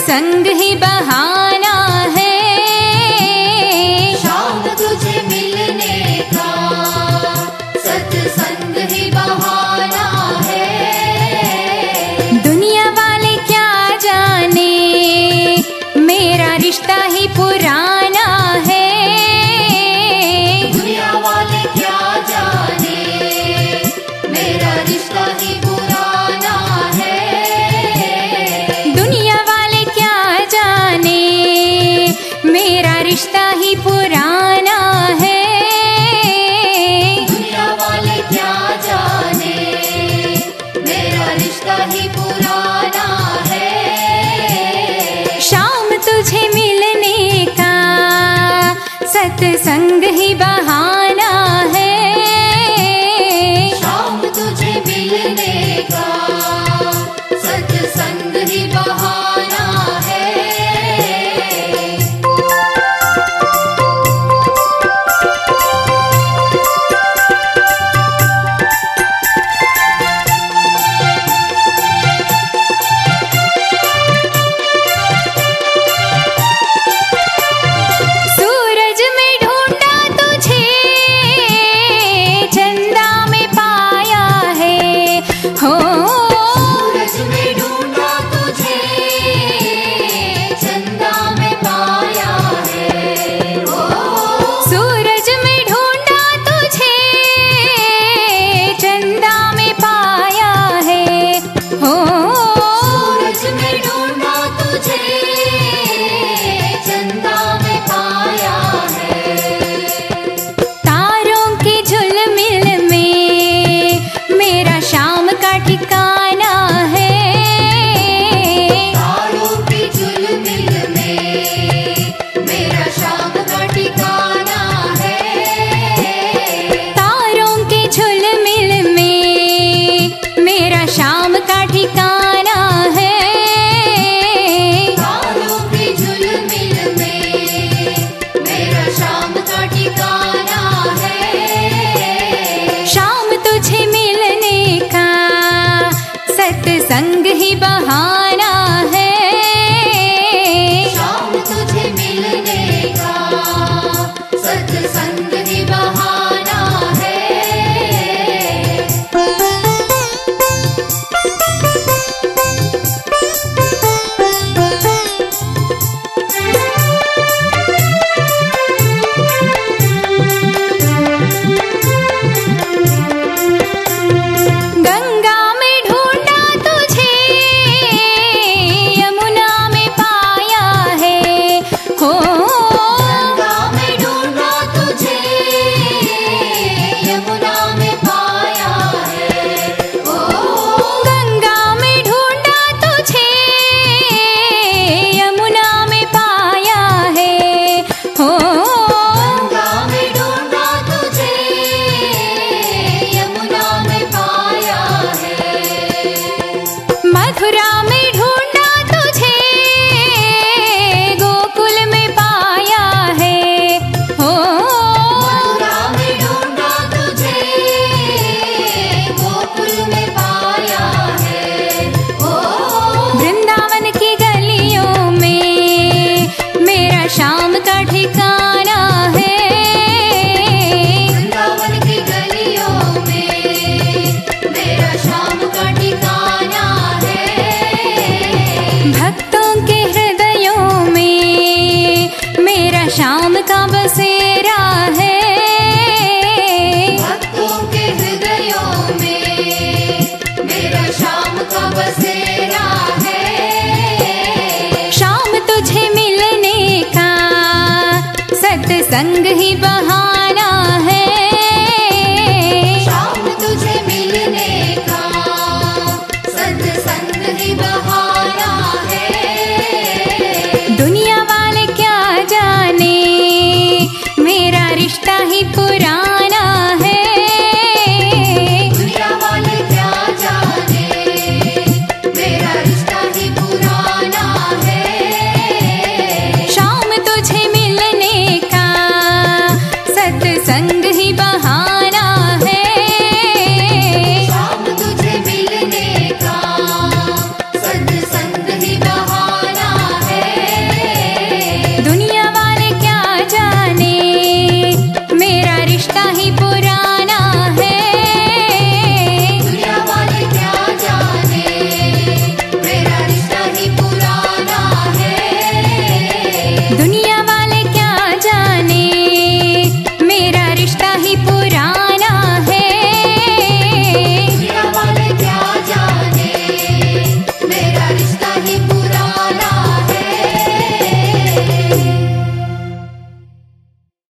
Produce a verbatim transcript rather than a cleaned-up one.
सत्संग ही बहाना है। शाम तुझे मिलने का सत्संग ही बहाना है। दुनिया वाले क्या जाने मेरा रिश्ता ही पुराना है। दुनिया वाले क्या जाने मेरा रिश्ता ही पुराना है। दुनिया वाले क्या जाने मेरा रिश्ता ही पुराना है। दुनिया वाले क्या जाने मेरा रिश्ता ही पुराना है। शाम तुझे मिलने का सत्संग ही बहाना है। शाम तुझे मिलने का सत्संग ही बहाना है। सूरज में ढूंढा तुझे चंदा में पाया है। हो सूरज में ढूंढा तुझे चंदा में पाया है। ओ सूरज में ढूंढा तुझे चंदा में पाया है। हो सूरज में ढूंढा तुझे चंदा में पाया है। तारों की झुलमिल में मेरा शाम का ठिकाना है। तारों की झुलमिल में मेरा शाम का ठिकाना है। तारों की झुलमिल में मेरा शाम का ठिकाना है। तारों की झुलमिल में मेरा शाम का ठिकाना है। शाम तुझे मिलने का सत्संग ही बहाना है। शाम तुझे मिलने का सत्संग ही बहाना है। गंगा में ढूंढा तुझे यमुना में पाया है। हो गंगा में ढूंढा तुझे यमुना में पाया है। ओ गंगा में ढूंढा तुझे यमुना में पाया है। हो गंगा में ढूंढा तुझे यमुना में पाया है। मथुरा में ढूंढा तुझे गोकुल में पाया है। हो मथुरा में ढूंढा तुझे गोकुल में पाया है। ओ वृंदावन की गलियों में मेरा शाम का ठिकाना है। वृंदावन की गलियों में मेरा शाम का ठिकाना है। भक्तों के हृदयों में मेरा शाम का बसेरा है। भक्तों के हृदयों में मेरा शाम का बसेरा है। शाम तुझे मिलने का सत्संग ही बहाना